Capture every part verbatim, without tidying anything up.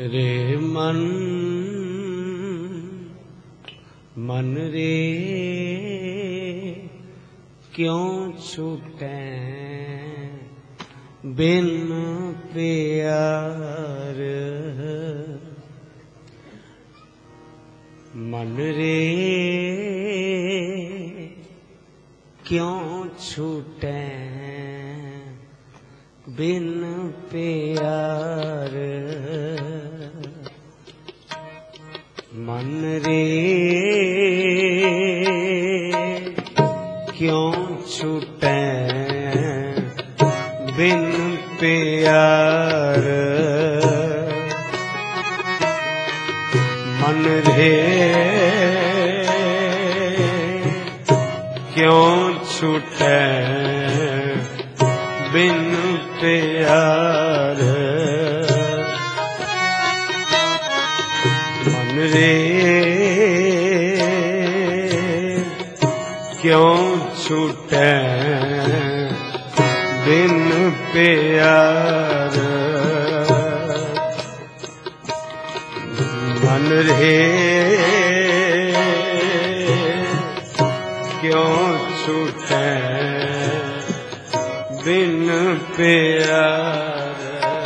रे मन मन रे क्यों छूटे बिन प्यार। मन रे क्यों छूटे बिन प्यार। मन रे क्यों छूटे बिन प्यार। मन रे क्यों छूटे बिन प्यार। मन रे क्यों छूटे बिन प्यार। मन रे क्यों छूटे बिन प्यार।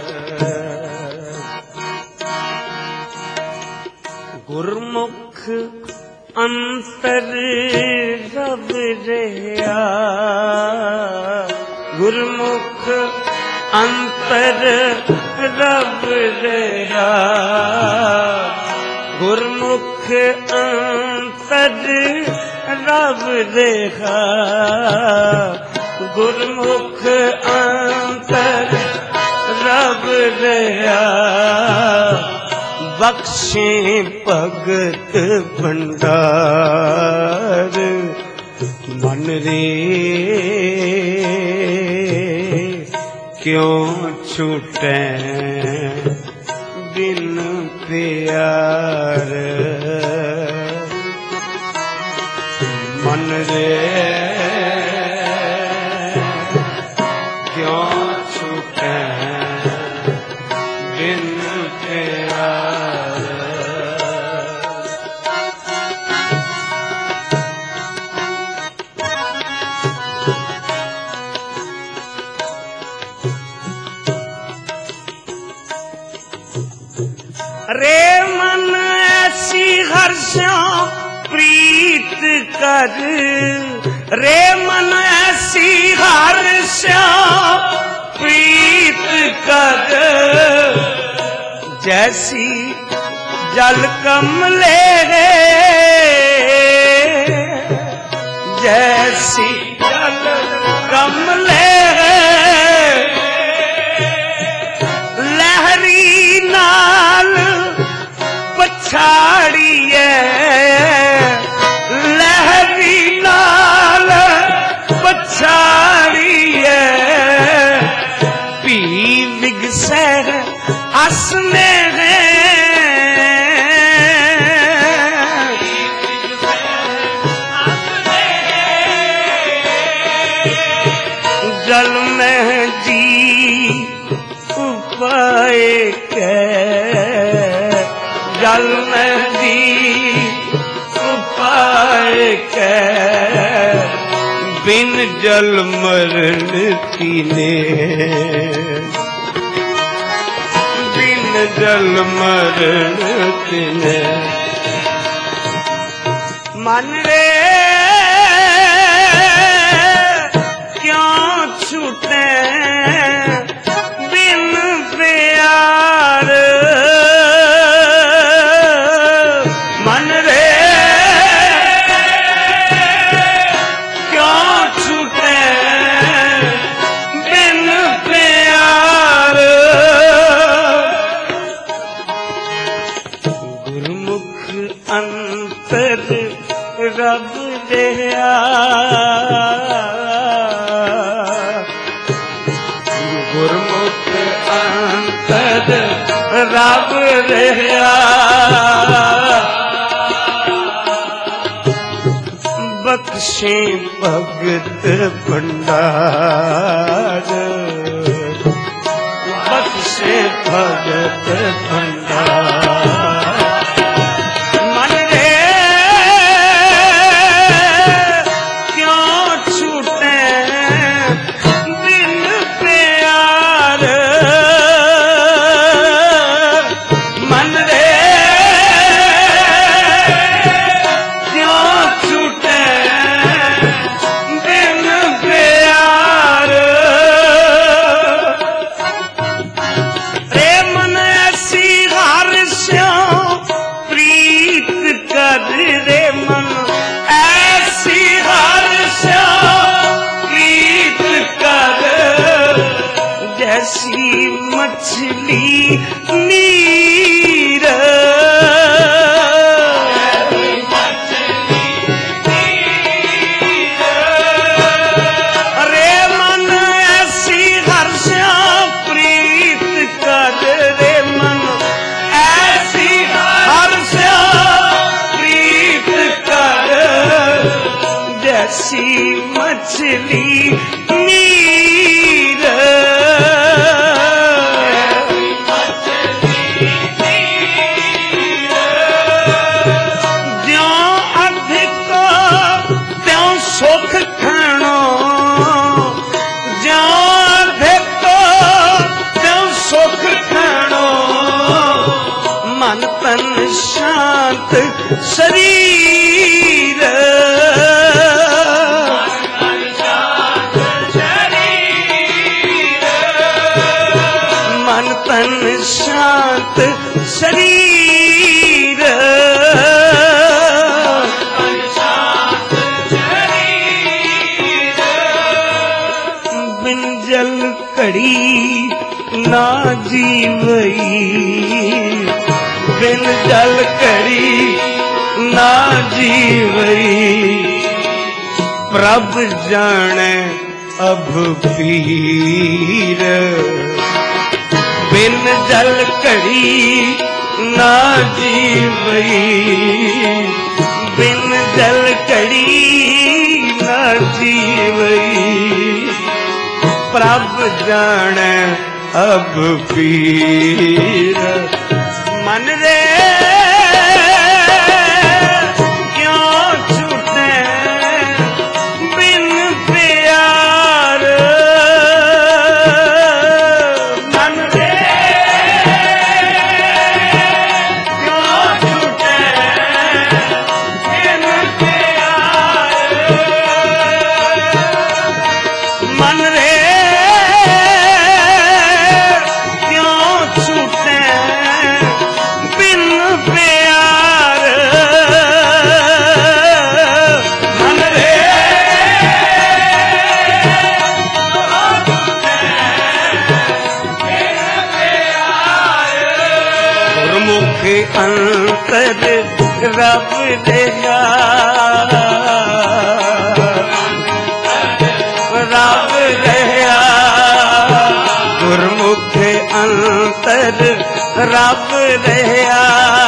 गुरमुख अंतर रब रहा। गुरमुख अंतर रब रहा। गुरमुख अंतर रब रहा। गुरमुख अंतर रब रहा। बख्शे भगत भंडार। मन रे क्यों छूटे बिन प्यार। मन रे क्यों छूटे बिन प्यार। रे मन ऐसी हर्षों प्रीत कर। रे मन ऐसी हर्षों प्रीत कर। जैसी जल कमले जैसी जल कमले लहरी नाल पछाड़िए। लहरी नाल पछाड़िए। पी विगसे हसने जल में जी उपाय के। जल में जी उपाय के। बिन जल मरण कीने। बिन जल मरण कीने। मन रे क्यों छूटे बिन प्यार। मन रे क्यों छूटे बिन प्यार। गुरमुख अंतर रब रहा। गुरमुख अंतर रब रहा। बख्शे भगत भंडार। बख्शे भगत भंडार। जैसी मछली नीर रे मन ऐसी हर्षा प्रीत कर रे मन ऐसी हर्षा प्रीत कर जैसी मछली नीर ज्यों अधिक त्यों सुख खाणो ज्यों अधिक त्यों सुख खाणो मन तन शांत शरीर मन तन शांत शरीर बिन जल कड़ी ना जीवई बिन जल कड़ी ना जीवई प्रभ जाने अब पीर बिन जल कड़ी ना जीवई बिन जल कड़ी ना जीवई प्रभ जाने अब पीर मन रे क्यों छूटे बिन प्यार मन रे क्यों छूटे बिन प्यार मन रे क्यों छूटे बिन प्यार मन रे गुरमुख अंतर रब देगा रब रहा गुरमुख अंतर रब रहा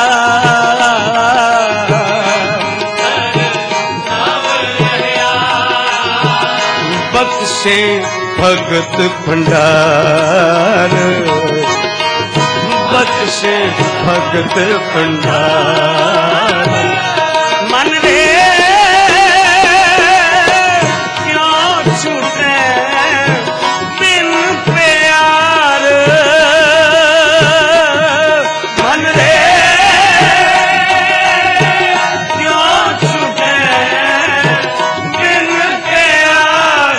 बख्शे भगत भंडार बख्शे भगत भंडार मन रे क्यों छूटे बिन प्यार मन रे क्यों छूटे बिन प्यार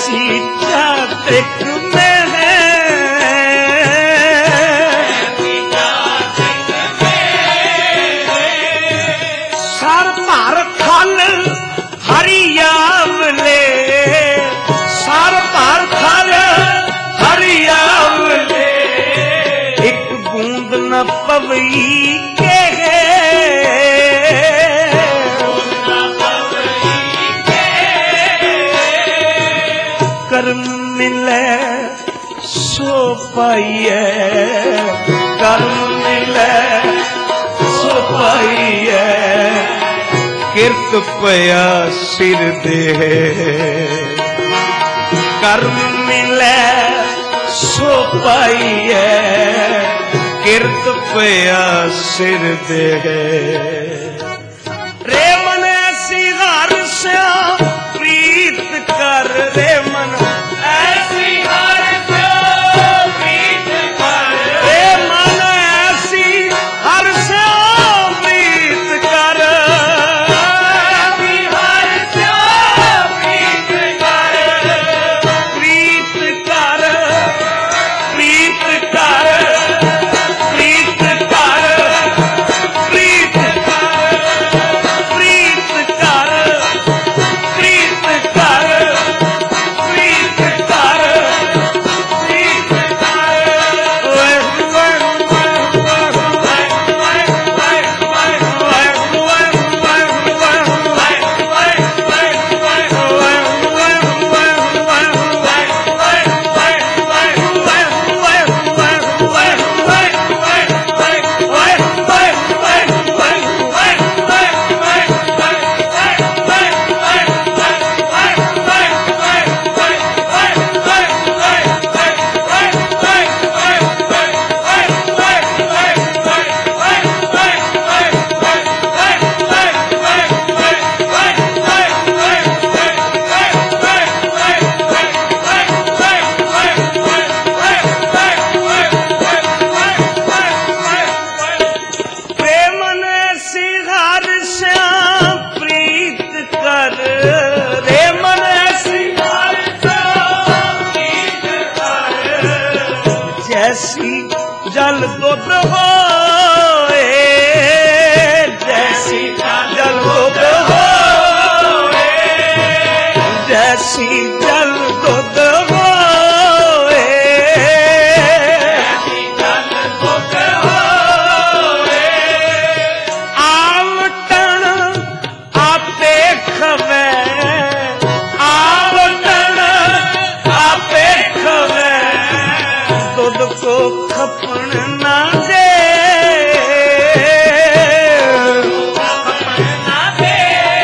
ऐसी जात एक में है, सर भर थल हरियावले, सर भर थल हरियावले, एक बूंद न पवई के कर्म मिले सो पाइए, कर्म मिले सो पाइए, किरत पया सिर दे, कर्म मिले सो पाइए, किरत पया सिर दे। रे मन ऐसी हर श्या प्रीत कर, रे मन ऐसी हर श्या प्रीत कर, रे मन ऐसी हर श्या प्रीत कर, हर श्या प्रीत कर, प्रीत कर, प्रीत कर, प्रीत कर, प्रीत कर, प्रीत कर, प्रीत कर, प्रीत कर, प्रीत कर। ओए ओए प्रेमन ऐसी हर श्याम प्रीत कर, रे मन ऐसी हर श्याम प्रीत कर, जैसी जल दुध होए, जैसी जल दुध होए, जैसी जल दुध होए, जैसी जल दुध होए, आवटन आपे खवे, आवटन आपे खवे, दूध को खपन ना दे, खपन ना दे,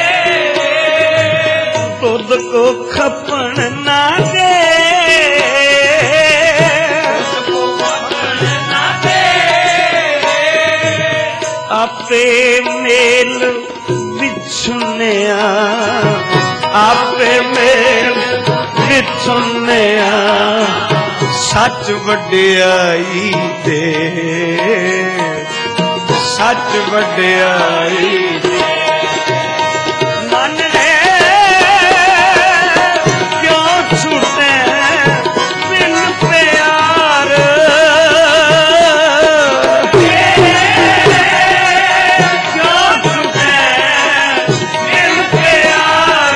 दूध को खपन ना दे, खपन ना दे, आपे मेल बिछुनिया, आपे मेल बिछुनिया, सच वड्याई दे, सच वड्याई दे। मन रे क्यों छूटे बिन प्यार, क्यों छूटे बिन प्यार,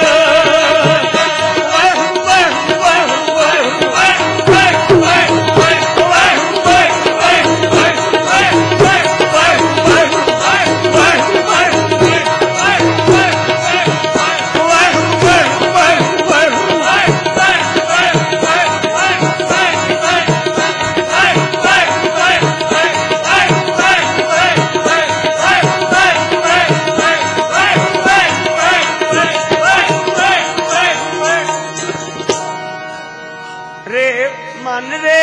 रे मन रे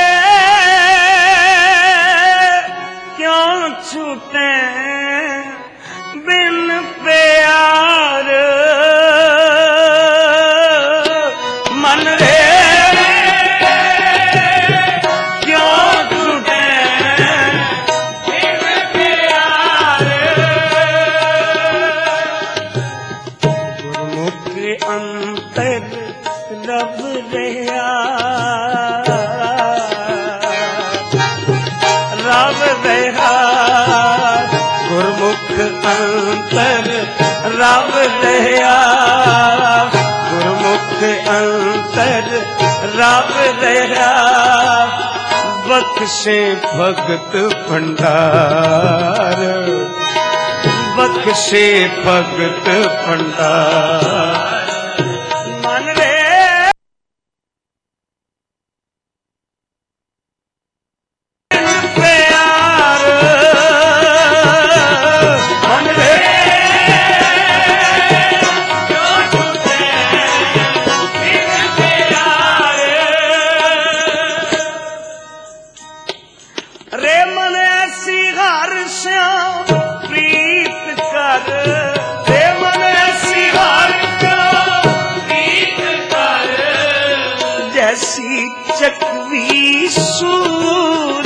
क्यों छूटे बिन प्यार, मन रे क्यों छूटे बिन प्यार, गुरमुख अंतर रब रहा रब रहा गुरमुख अंतर रब रहा गुरमुख अंतर रब रहा बख्शे भगत भंडार बख्शे भगत भंडार मन रे प्यार मन रे रे मन ऐसी हर श्याम प्रीत कर रे मन ऐसी हर श्याम प्रीत कर जैसी चकवी सूर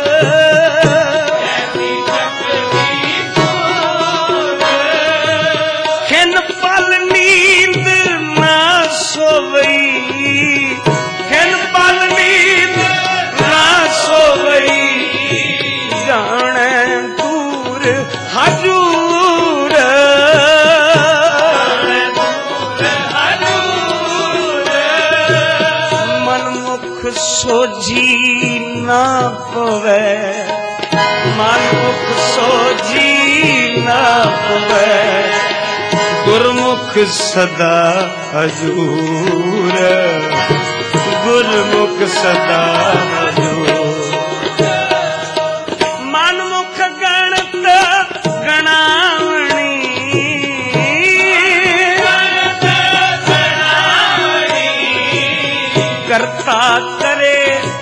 जैसी चकवी सूर खिन पल नींद ना सोवई खिन पल नींद ना सोवई जाने दूर हजूर मनमुख सोझी ना पवे मनमुख सोझी ना पवे गुरमुख सदा हजूर गुरमुख सदा हजूर मनमुख गणत गणावणी करता करे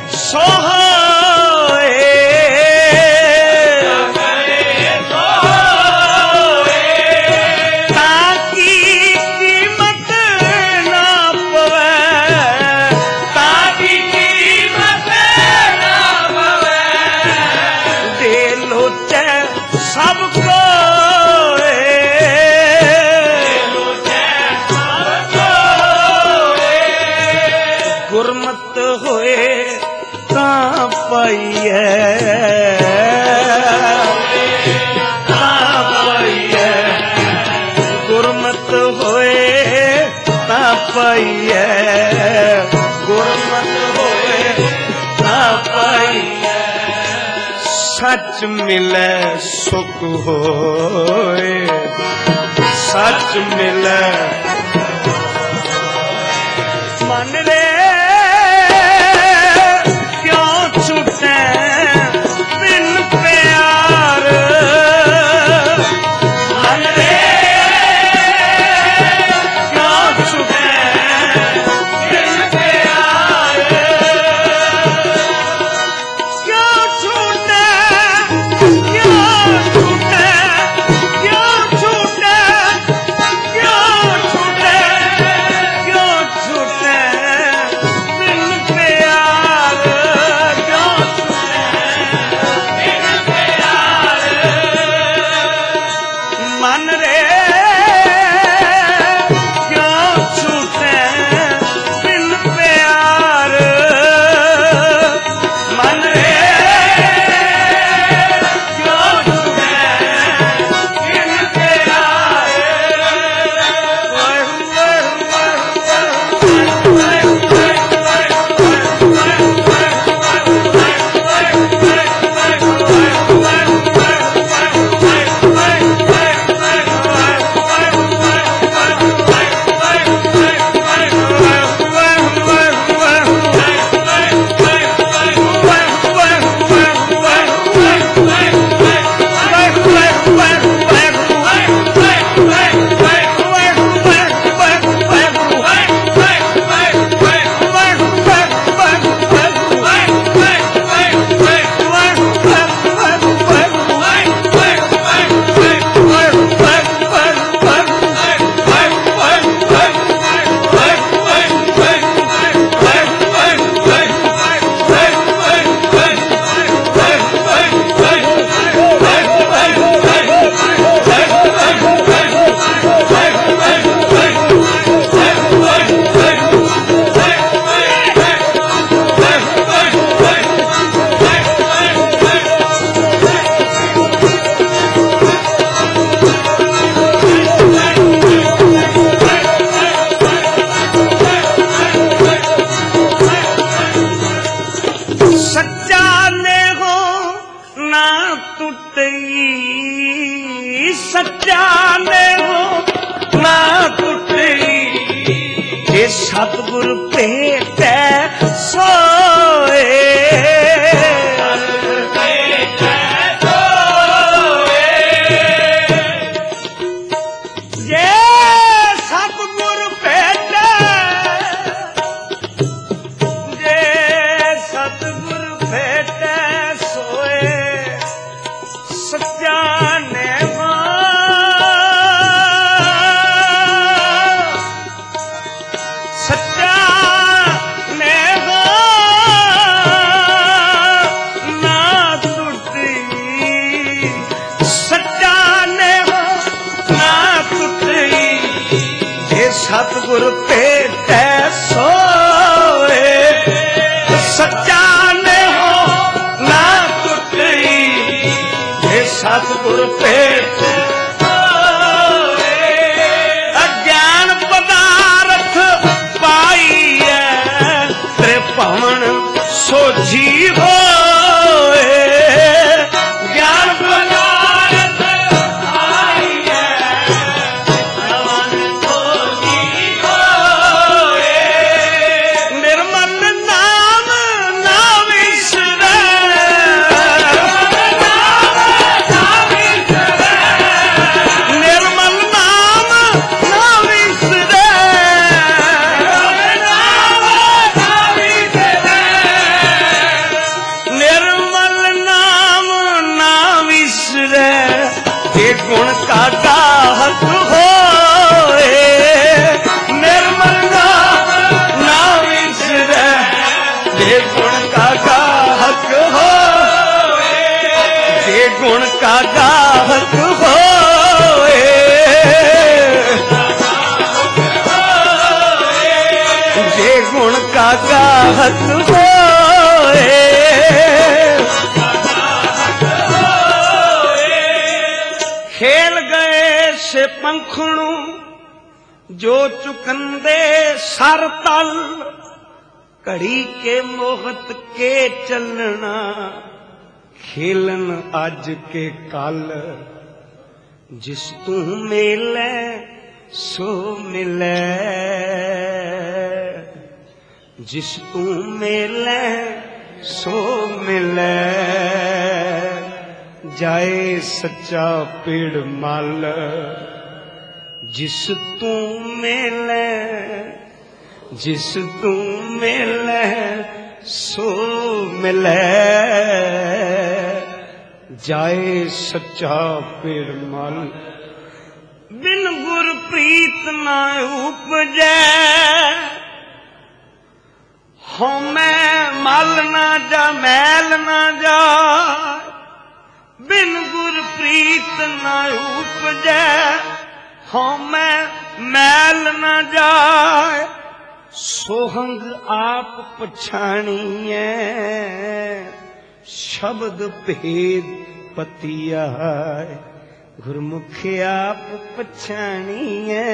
सोहाए ताकि कीमत ना पवे ताकि कीमत ना पवे दे लोचे सबको गुरमत होए ता पाइए ता पाइए गुरमत होए ता पाइए गुरमत होए ता पाइए सच मिले सुख होए सच मिले मन रे सच्चा ने हो ना टुटी जे सतगुर भेटै सोए सतगुर भेटै सोए सच्चा ने हो ना टुटी ये सतगुर भेटै सोए अज्ञान पदार्थ पाइए तेरे भवन सोझी होए ज्ञान पदार्थ पाइए गुण का गाहक होए निर्मल ना विसरै जे गुण का गाहक होए जे गुण का गाहक होए जे गुण का गाहक होए खेल गए से पंखणू जो चुकंदे सर तल घड़ी के मोहत के चलना खेलन अज के कल जिस तू मिले सो मिले जिस तू मिले सो मिले जाए सच्चा पेड़ मल जिस तू मिले जिस तू मिले सो मिले जाए सच्चा पेड़ मल बिन गुर प्रीत ना उपजै हो मैं मल ना जा मैल ना जा बिन गुर प्रीत न उपजै हो मैं मैल न जाए सोहंग आप पछाणीए शब्द भेद पतिया गुरमुख आप पछाणीए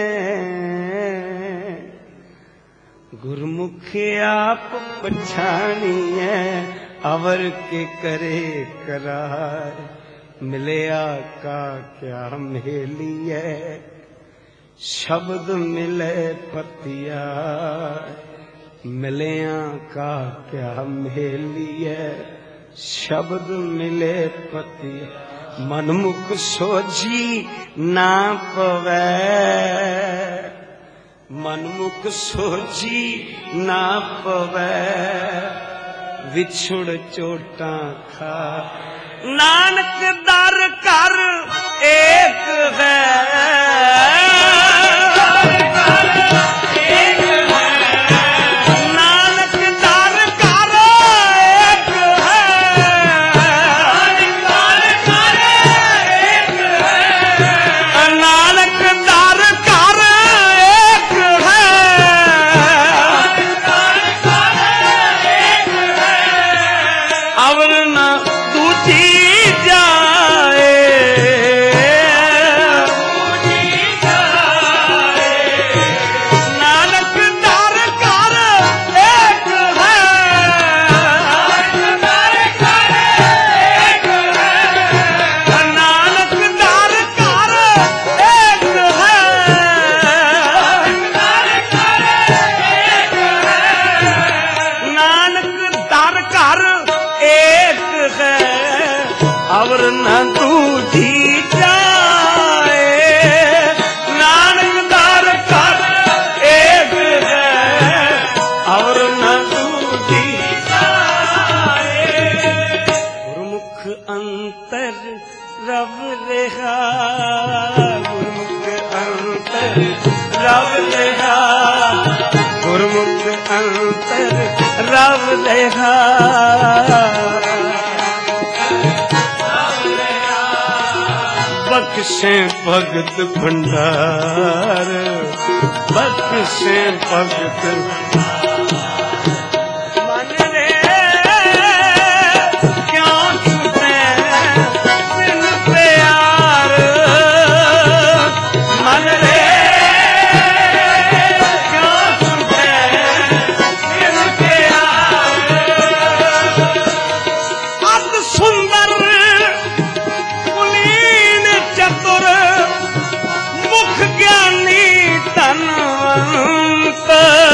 गुरमुख आप पछाणीए अवर के करे करार मिलया का क्या मेलिए शब्द मिले पतिया मिलया का क्या मेलिए शब्द मिले पतिया मनमुख सोझी ना पवै मनमुख सोझी ना पवै विछुड़ चोटा खा नानक दर कर एक है नानक दर कर एक है नानक दर कर एक है अवर न दूजी जाए और न दूजी जाए। नानकदार कर एक है और न दूजी जाए। गुरमुख अंतर रब रेहा, गुरमुख अंतर रब रेहा, गुरमुख अंतर रब रेहा। बख्शे भगत भंडार, बख्शे भगत मन रे क्यों छूटे बिन प्यार। मन रे क्यों छूटे बिन प्यार। अति सुंदर चतुर मुख ज्ञानी धनवंत।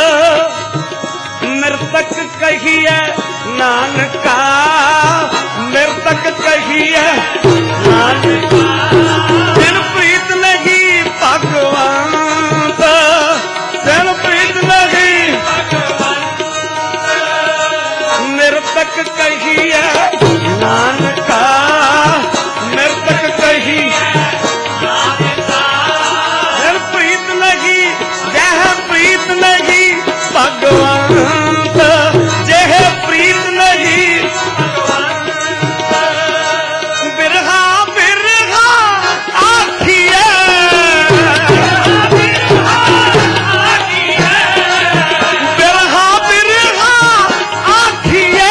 नर्तक कहिए नानका, नर्तक कहिए नानका। बिन प्रीत नहीं भगवंत, बिन प्रीत नहीं भगवंत। नर्तक कहिए नानका, नर्तक कहिए प्रीत नहीं, जह प्रीत नहीं भगवंत, जह प्रीत नहीं भगवंत। बिरहा बिरहा आखिए, बिरहा बिरहा आखिए।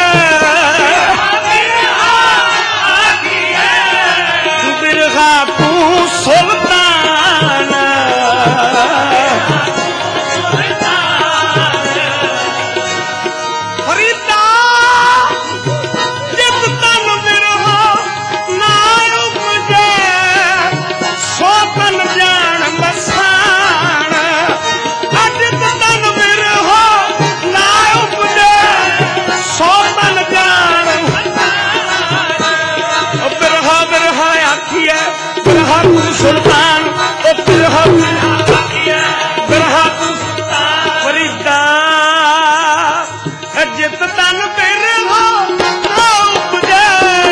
बिरहा तू सुल्तान, फरीदा जित तन बिरहा ना उपजे, सो तन जान बसान। जित तन बिरहा ना उपजे, सो तन जान बसान। बिरहा बिरहा आखिए, बिरहा तू सुल्तान, ओ बिरहा आखिए, बिरहा तू सुल्तान। फरीदा जित तन बिरहा ना उपजे,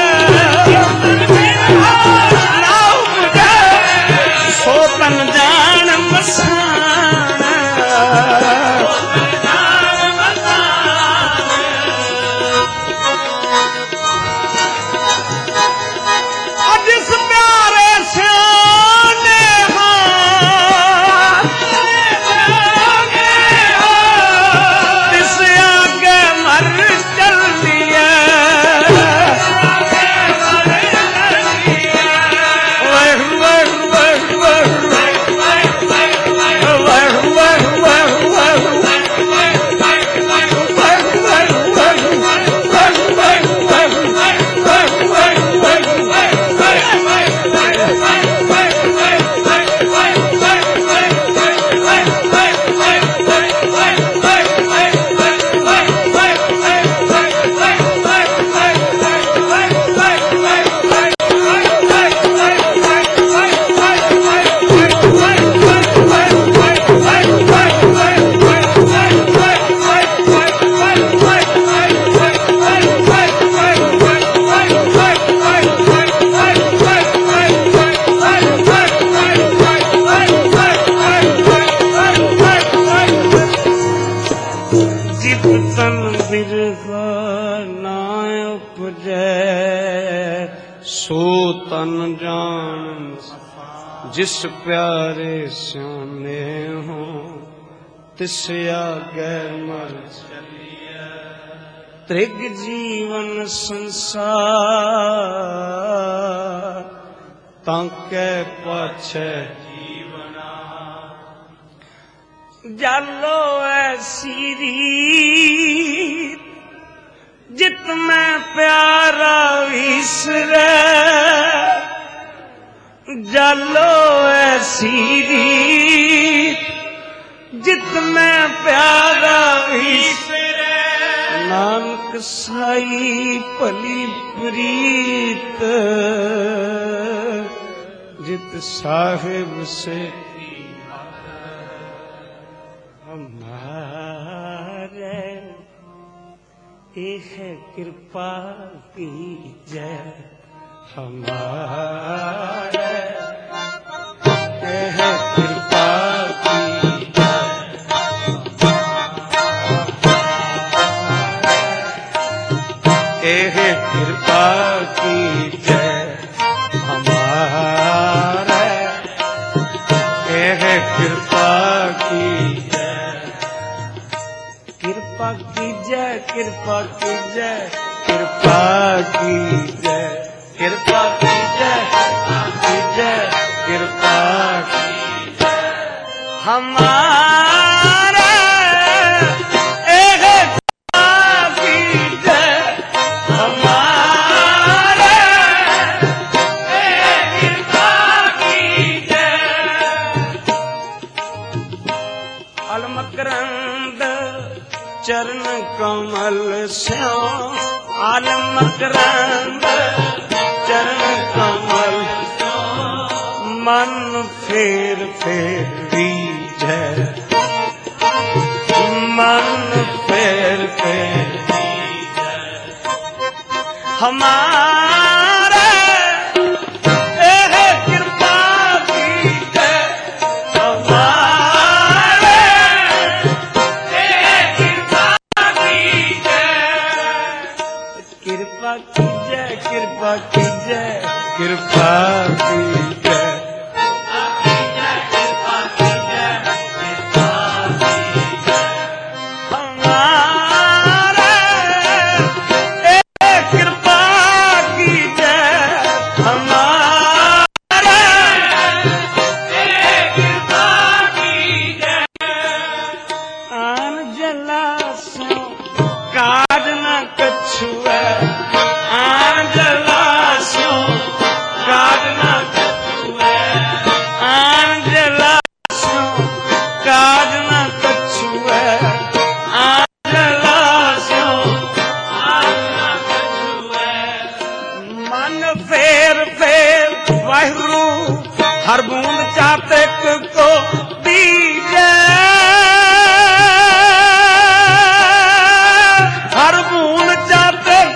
ना उपजे, सो तन जान बसान। जिस प्यारे श्याने तिस आगे मर चल दिया। सो तन जान जिस प्यारे स्याने हो, तिस आगे मर चलिए। त्रिग जीवन संसार ताके पाछे जीवना। जालो ऐसी रीत जित में प्यारा विसरे। जालो ऐसी रीत जित में प्यारा विसरे। नानक कसाई भली प्रीत जित साहिब से हमारे एक कृपा की जय हमारे एक कृपा की एह कृपा की जय हमारे एह कृपा की जय कृपा की जय कृपा की जय कृपा की जय कृपा की जय की जय कृपा की जय हमारे एह कृपा की जय हमारे कृपा की जय अलमकरंद चरण कमल श्याम अलमकरंद चरण कमल मन फेर फेरी जय मन फेर फेरी हमारे एह कृपा की जय हमारे एह कृपा की जय कृपा की जय कृपा की जय कृपा की जय हर बूंद चातक को दीजे हर बूंद चातक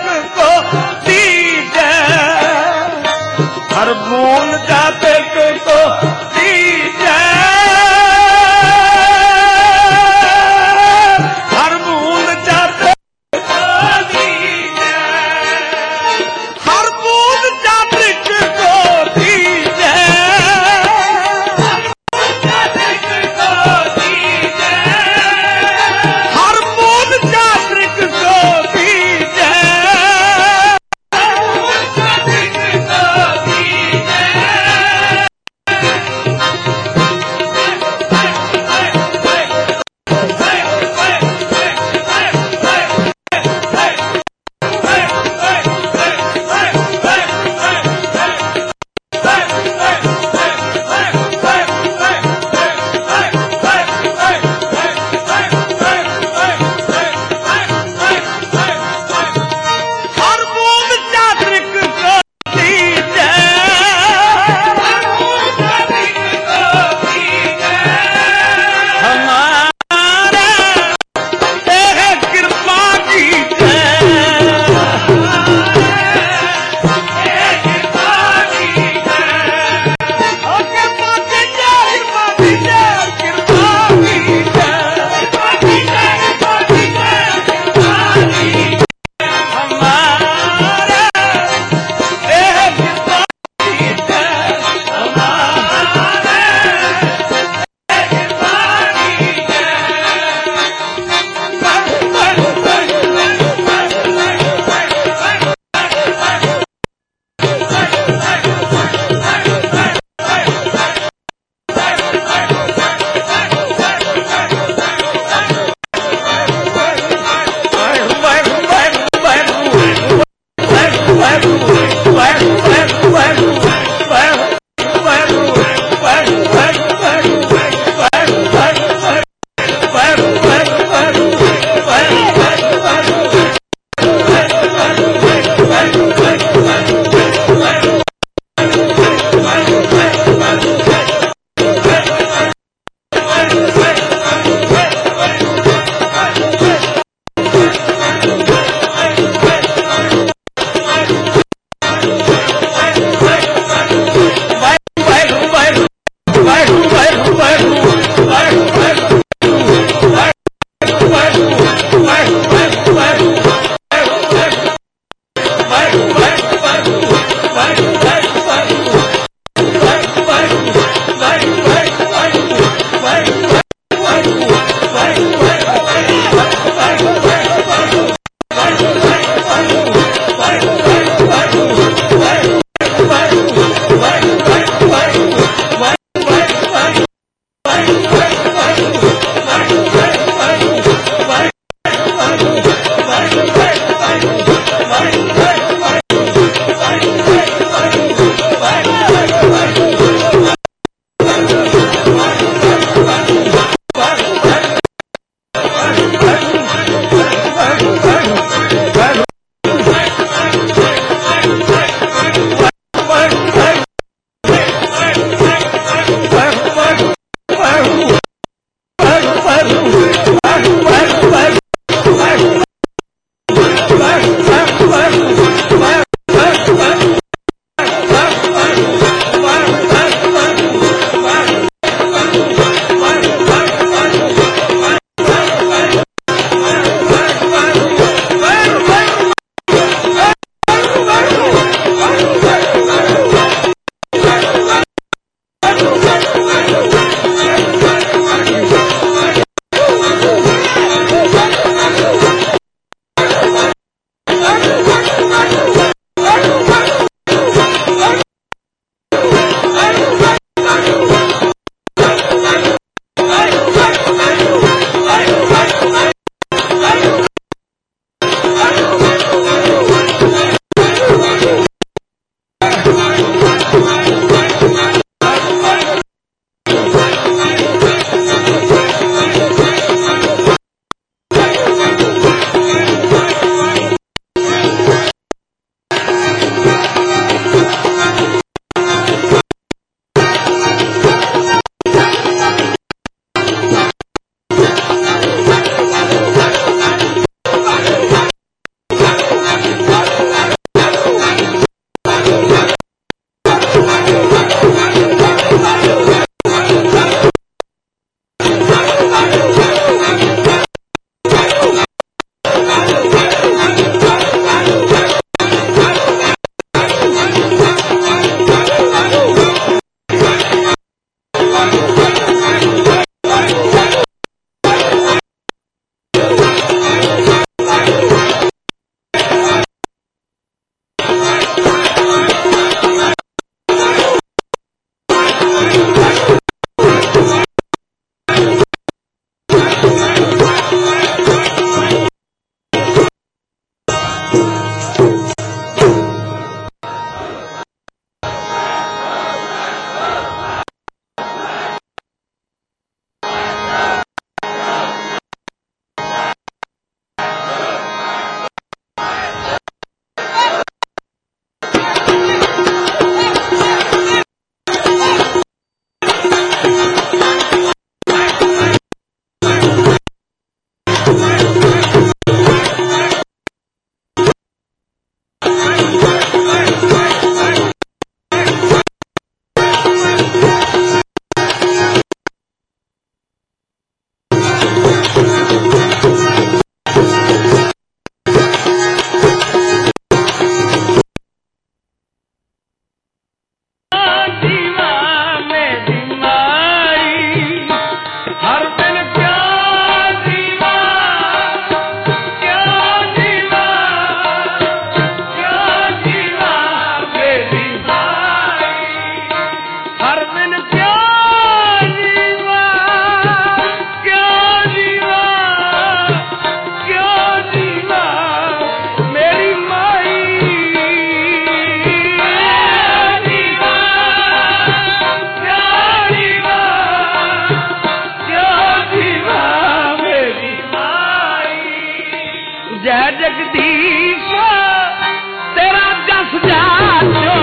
जय जगदीश तेरा जस जाचो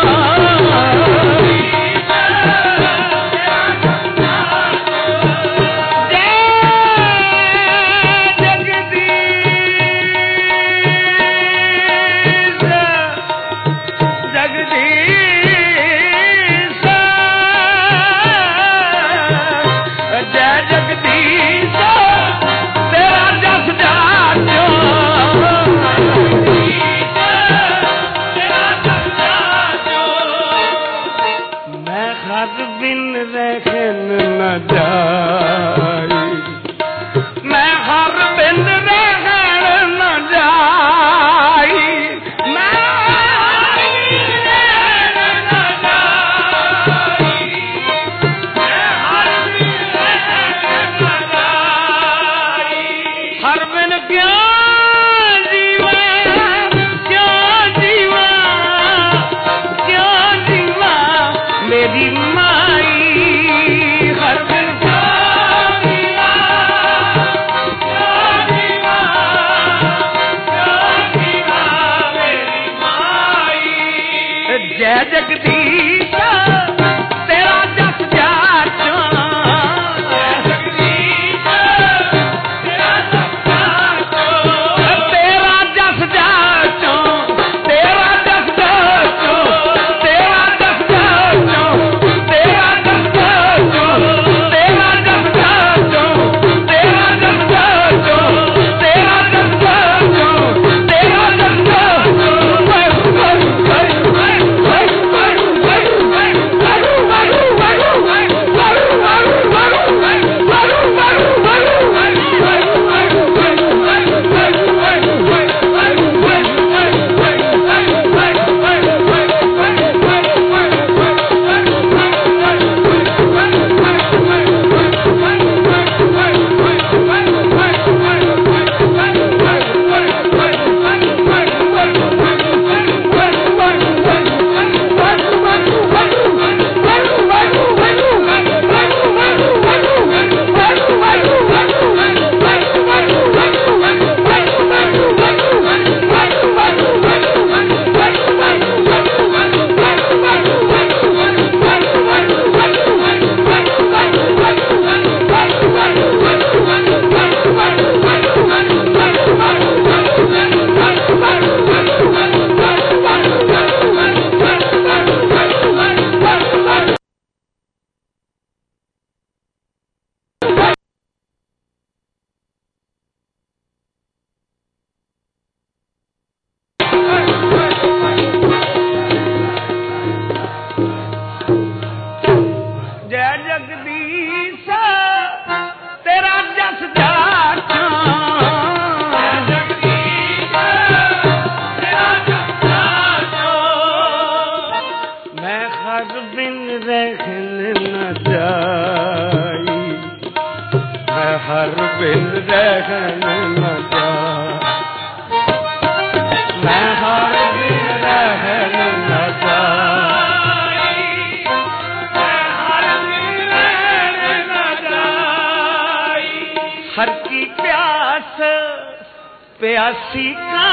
प्यासी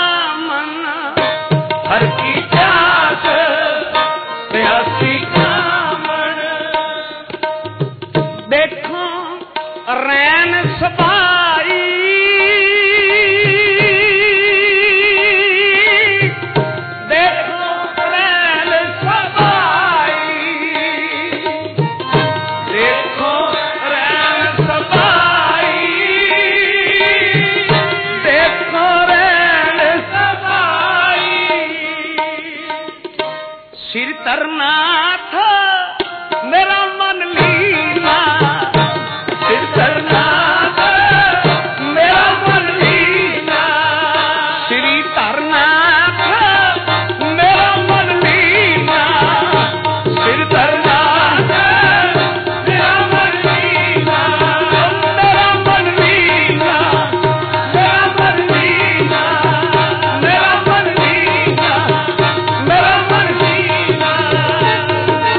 कामना हर की प्यास प्यासी कामन देखो रैन सबाई देखो रैन सबाई देखो रैन सबाई श्री तरनाथ मेरा मन लीना श्री तरनाथ मेरा मन लीना श्री तरनाथ मेरा मन लीना श्री तरनाथ मेरा मन लीना मेरा मन लीना मेरा मन लीना मेरा मन लीना मेरा मन लीना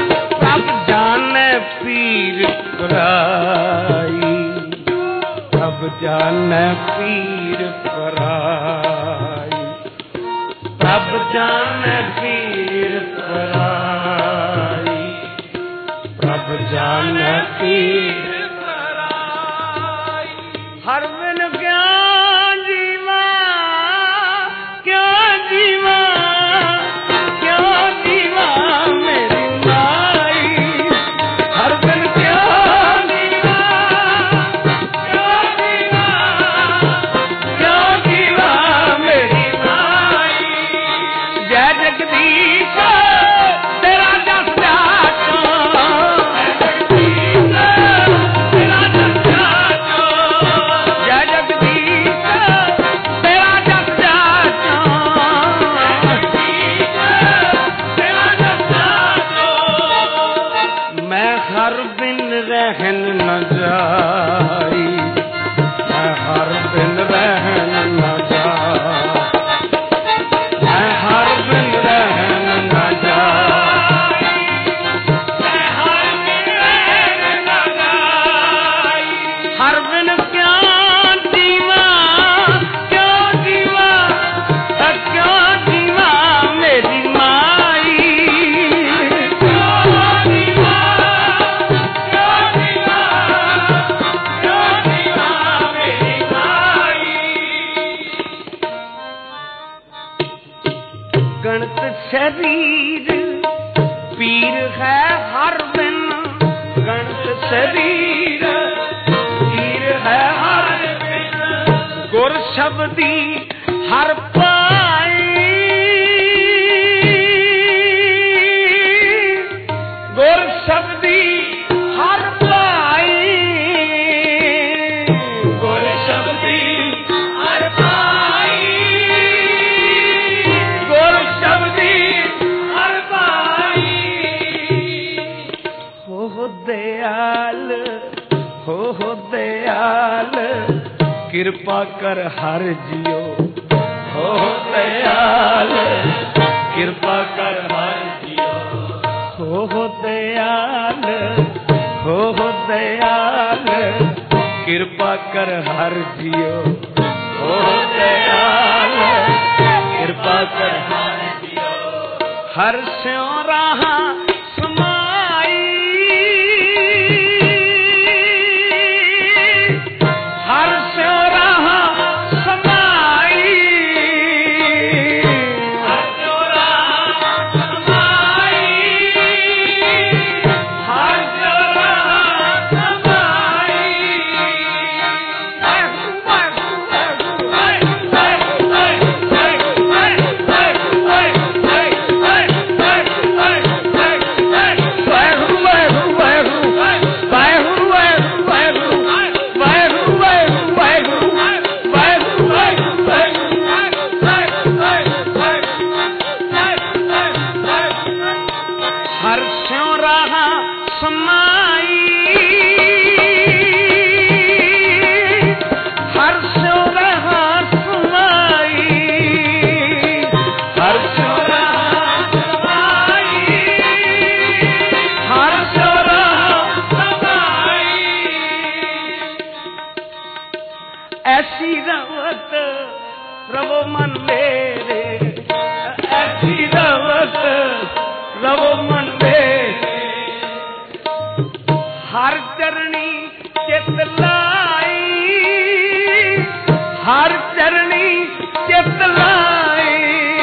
गणत शरीर पीर है हर दिन, गणत शरीर पीर है हर दिन, गुर शब्दी हर पाई, गुर शब्दी हर पाई, गुर शब्दी हर पाई, गुर शब्दी हर पाई। हो हो दयाल, हो हो दयाल, कृपा कर हर जियो, हो दयाल कृपा कर हर जियो, हो दयाल, हो दयाल कृपा कर हर जियो, हो दयाल कृपा कर हर जियो। हर स्यों रहा समाई, हर स्यों रहा समाई, हर स्यों रहा समाई, हर स्यों रहा समाई। हर स्यों रहा समाई, हर स्यों रहा समाई, हर स्यों रहा समाई, हर स्यों रहा समाई। ऐसी रवत रवो मन मेरे, ऐसी रवत रवो मन मेरे, हर चरणी चित लाई, हर चरणी चित लाई,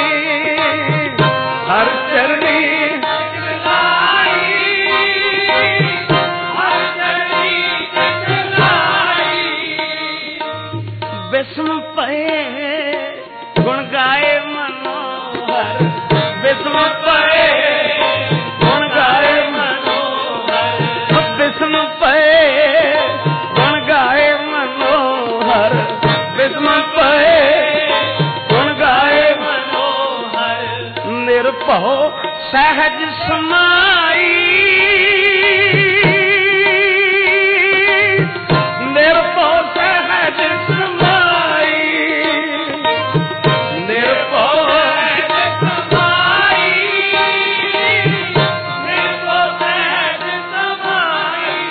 हर चरणी चित लाई, हर चरणी चित लाई। बिस्म पए गुण गाए मनोहर, बिस्म पए गुण गाए मनोहर, बिस्म पए गुण गाए मनोहर, बिस्म पए गुण गाए मनोहर। निर्भव सहज समाई, निर्भव सहज समाई, निर्भव सहज समाई, निर्भव सहज समाई।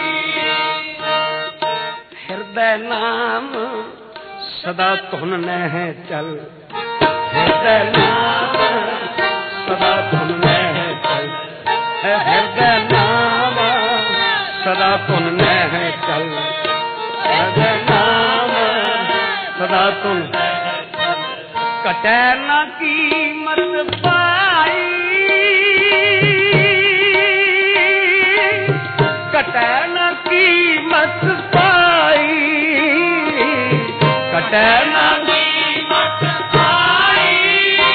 हृदय नाम सदा धुन नह चल, हृदय नाम सदा धुन नह चल, हृदय नाम सदा धुन नह चल, हृदय नाम सदा धुन। कटै न कीमत पाई, कटै न कीमत पाई, कटै न कीमत पाई,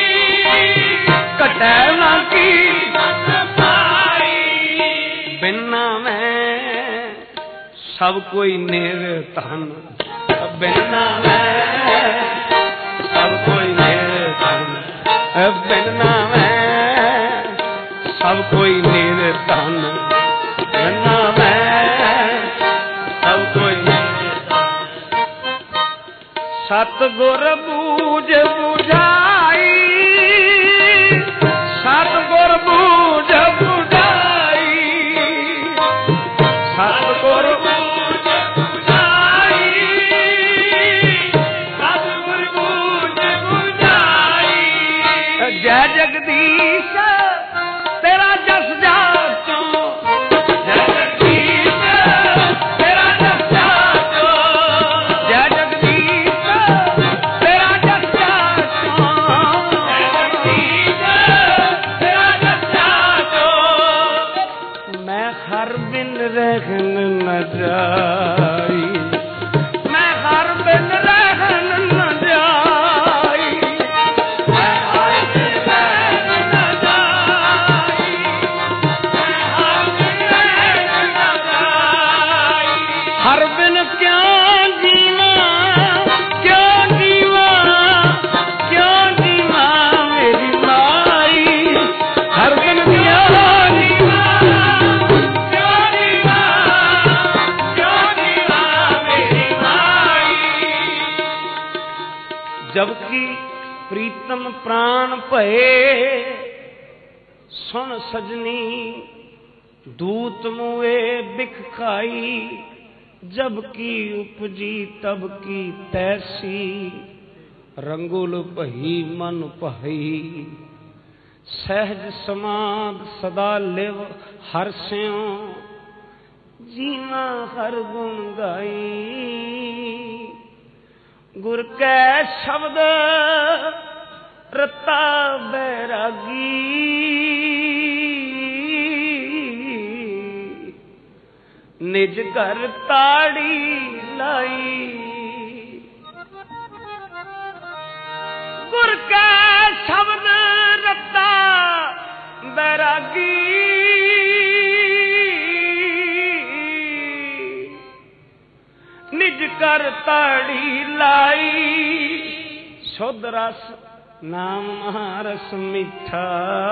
कटै न कीमत पाई। बिना मैं सब कोई निर्धन, बिना मैं सब कोई निर्धन, बिना मैं सब कोई निर्धन, बिना मैं सब कोई निर्धन। सतगुर बूझ बुझाई, सतगुर बूझ बुझाई, सतगुर बूझ बुझाई, सतगुर बूझ बुझाई। जय जगदीश तेरा जस जाचो, जय जगदीश तेरा जस जाचो, जय जगदीश तेरा जस जाचो, जय जगदीश जबकि प्रीतम प्राण भये सुन सजनी दूत मुए बिख खाई जबकि उपजी तब की तैसी रंगुल भई मन भई सहज समाध सदा लिव हर स्यों जीवा हर गुण गाई गुर कै शब्द रता बैरागी निज घर ताड़ी लाई गुर कै शब्द रता बैरागी निज कर ताड़ी लाई शुद्ध रस नाम महारस मीठा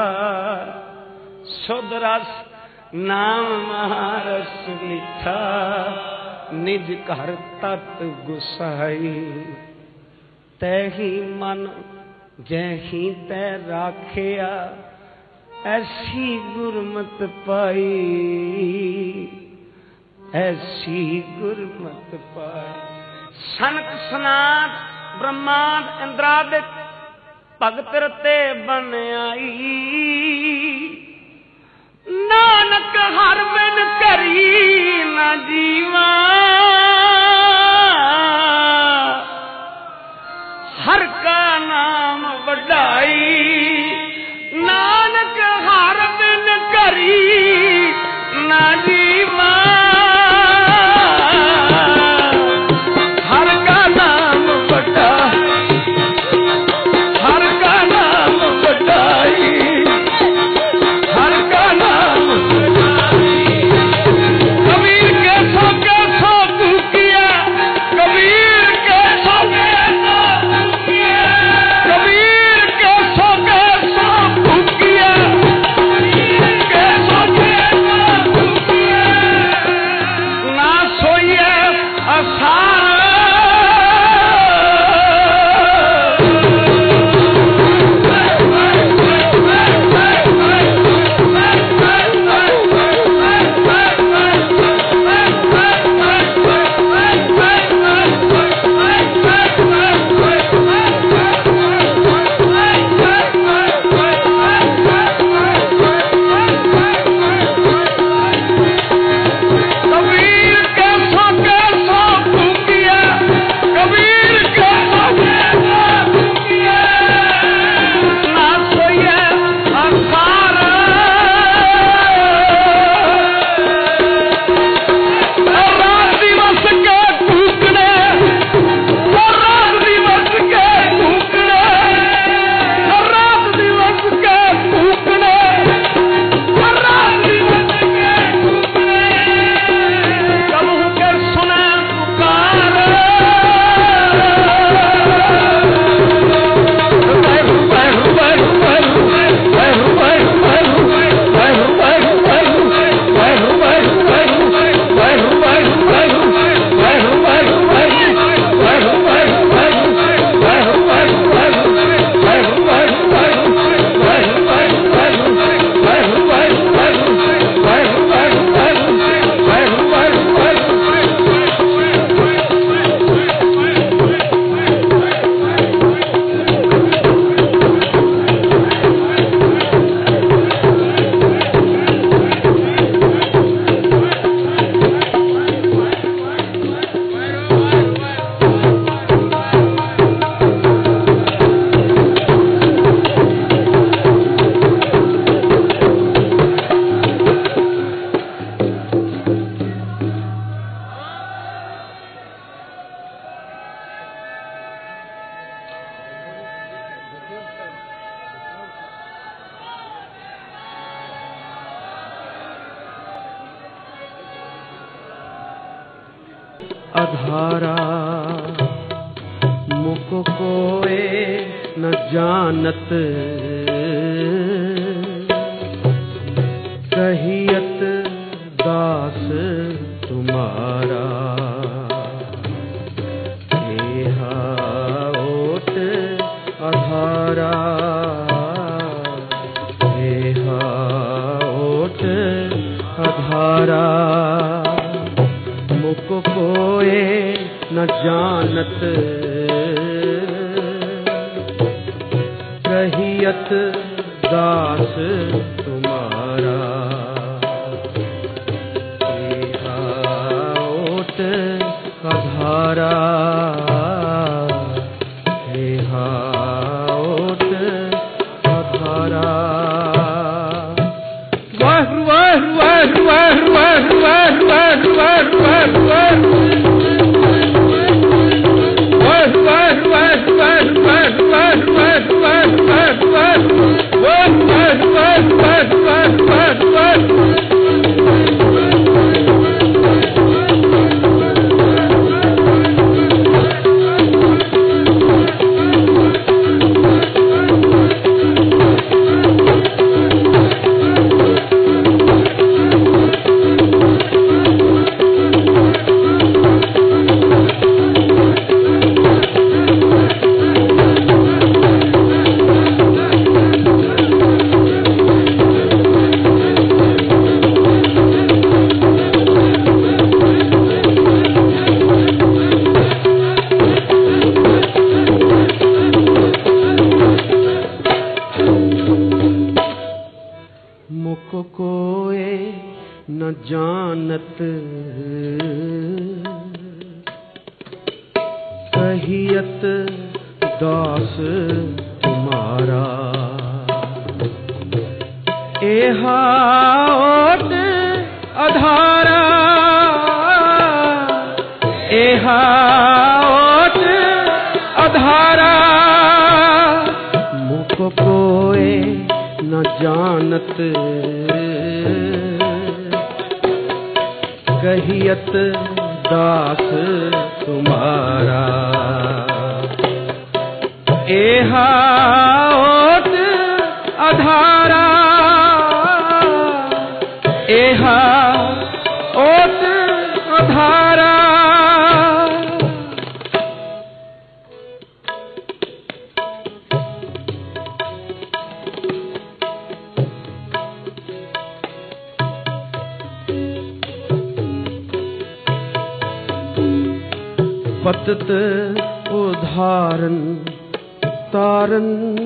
शुद्ध रस नाम महारस मीठा निज घर तत गुसाई तैही मन जैही तै राखिया ऐसी गुरमत पाई ऐसी गुरमत पाई सनक सनात ब्रह्मांड इंद्रादिक भगत रते बन आई नानक हर बिन करी न जीवा हर का नाम वडाई नानक हर बिन करी न जीवा अधारा मुख कोए न जानत कहियत दास तुम्हारा ओट अधारा एहा ओट अधारा मुक कोए न जानत कहियत दास तुम्हारा एहा ओट अधारा एहा ओट अधारा वाह वाह वाह वाह वाह वाह वाह वाह वाह कहियत दास तुम्हारा एहा ओट अधारा एहा ओट अधारा मुख कोए न जानत कहियत दास तुम्हारा एहा ओट अधारा एहा ओट अधारा पतत उदाहरण तारन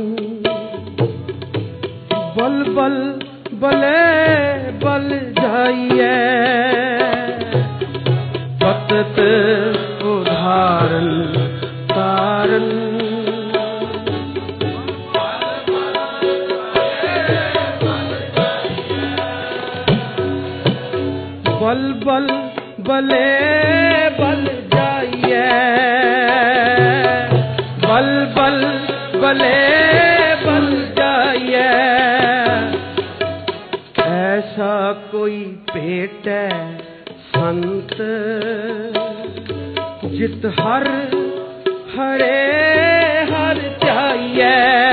बल बल बले बल जाइए पतत उदाहरण तारन बल बल बले बल बल बल बले बल जाइए ऐसा कोई पेट संत जित हर हरे हर चाहिए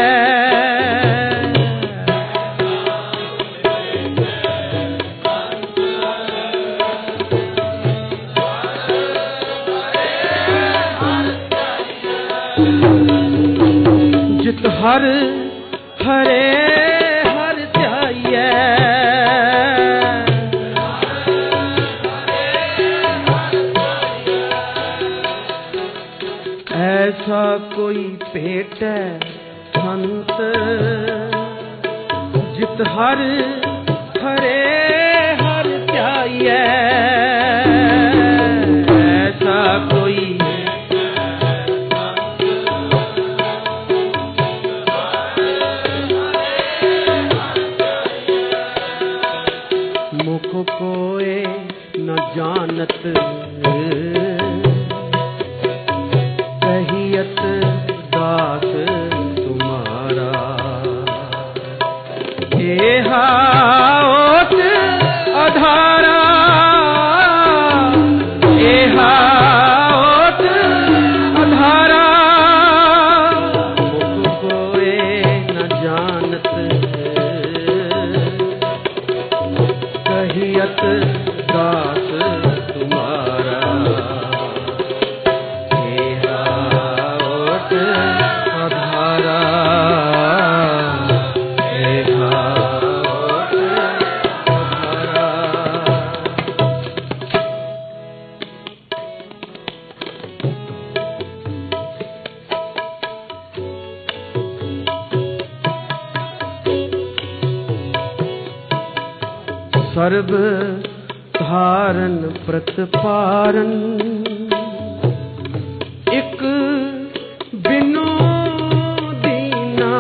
जित हर हरे हर चाहिए ऐसा कोई पेट संत जित हर हरे हर चाहिए ऐसा कोई मुख कोए न जानत कहियत दास तुम्हारा एहा ओट अधारा सर्व धारण प्रतपारन एक बिनो दीना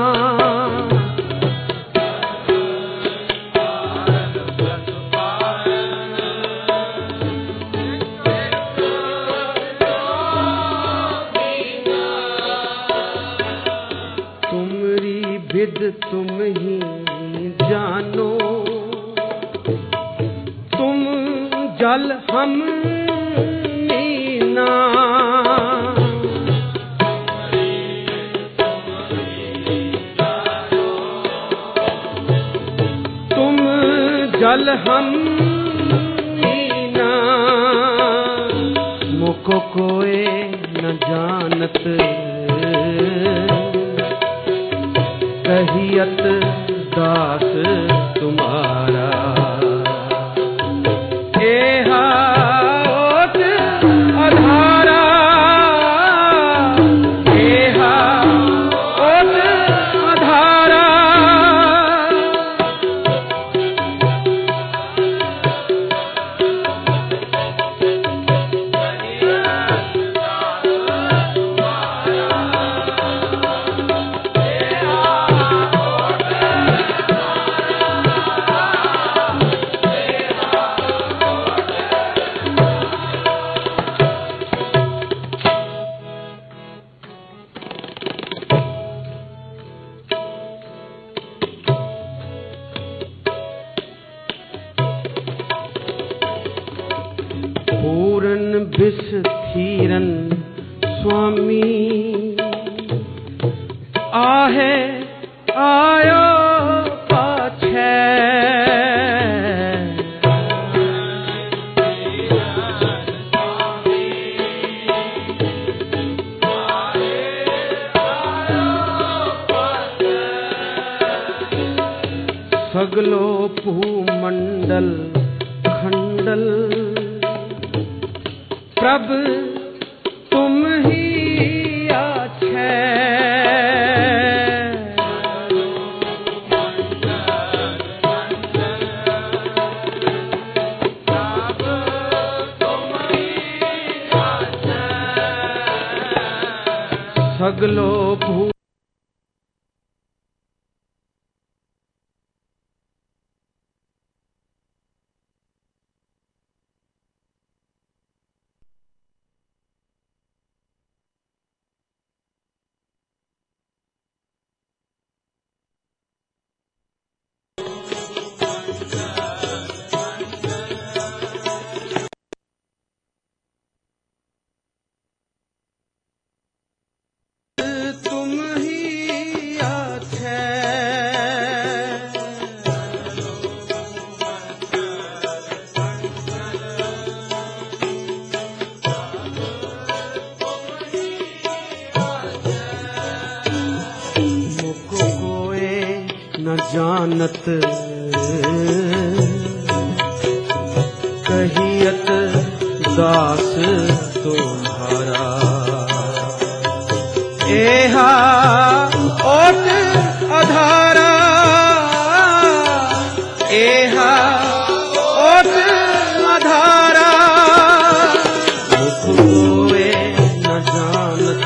तुमरी विद तुम ही जानो तुम जल हम मीना तुम जल हम मीना मुको कोई न जानत कहियत दास तुम्हारा एहा ओत अधारा एहा ओत अधारा पूरन बिस थीरन स्वामी आहे आयो पाछे सगलो भूमंडल खंडल प्रभ तुम ही आछे सगलो भू तुम ही आछे मुको कोई न जानत कहियत दास तुम्हारा एहा ओट अधारा एहा ओट अधारा मुख कोई न जानत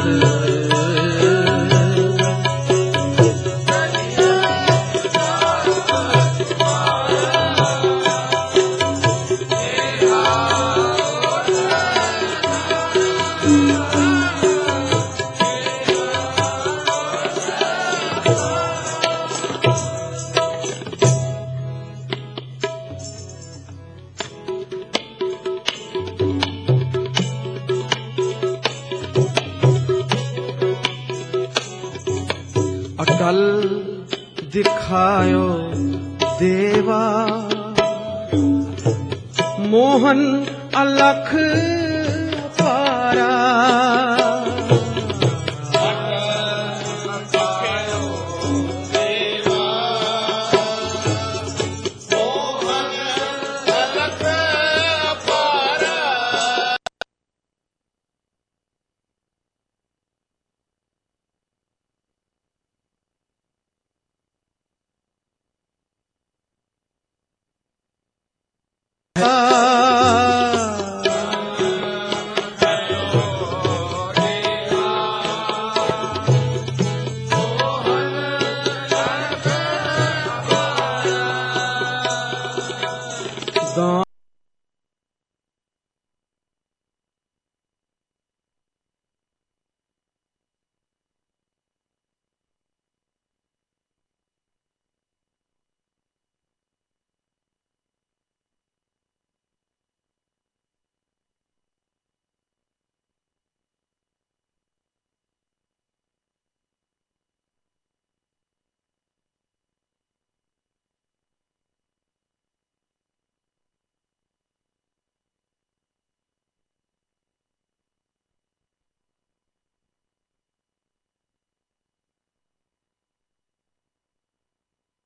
अटल दिखायो देवा मोहन अलख पारा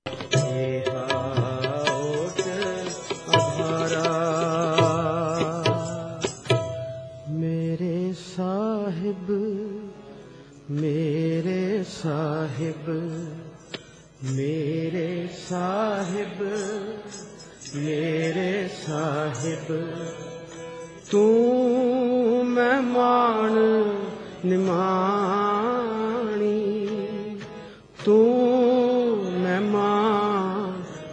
होत आधारा। मेरे साहिब मेरे साहिब मेरे साहिब मेरे साहिब तू मेहमान निमाणी तू मेहमान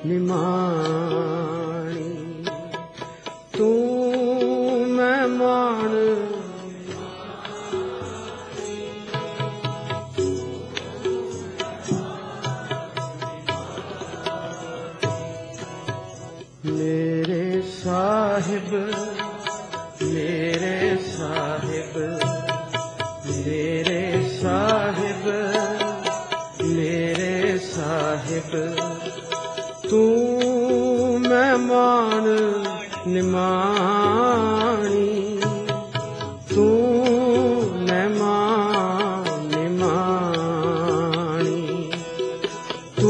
निमाणी तू मेहमान मेरे साहिब मेरे साहिब मेरे साहिब मेरे साहिब तू मेहमान निमाणी तू मेहमान निमाणी तू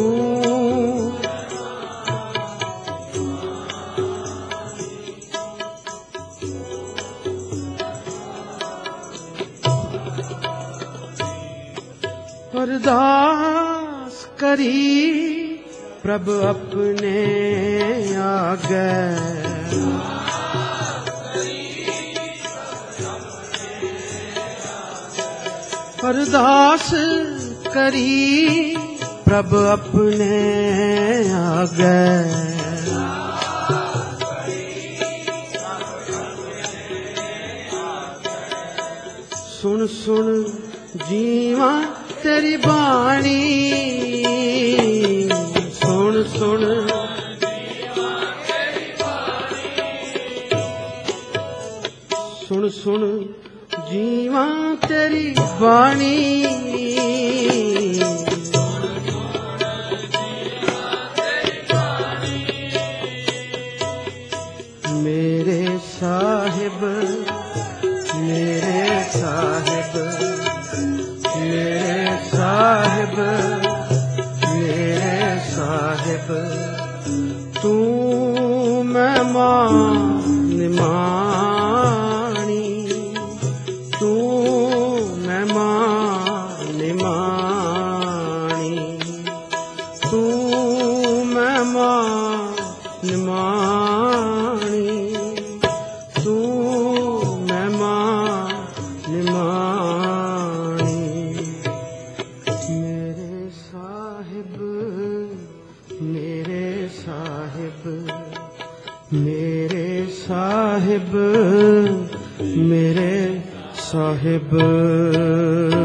अरदास करी प्रभ अपने आगे अरदास करी प्रभ अपने आगे सुन सुन जीवा तेरी बाणी सुन सुन सुन सुन जीवा तेरी बाणी मेरे साहिब मेरे साहिब मेरे साहिब मेरे साहिब तू मेहमान निमाणी तू मेहमान निमाणी तू मेहमान निमाणी तू मेहमान निमाणी मेरे साहिब मेरे साहिब मेरे साहिब मेरे साहिब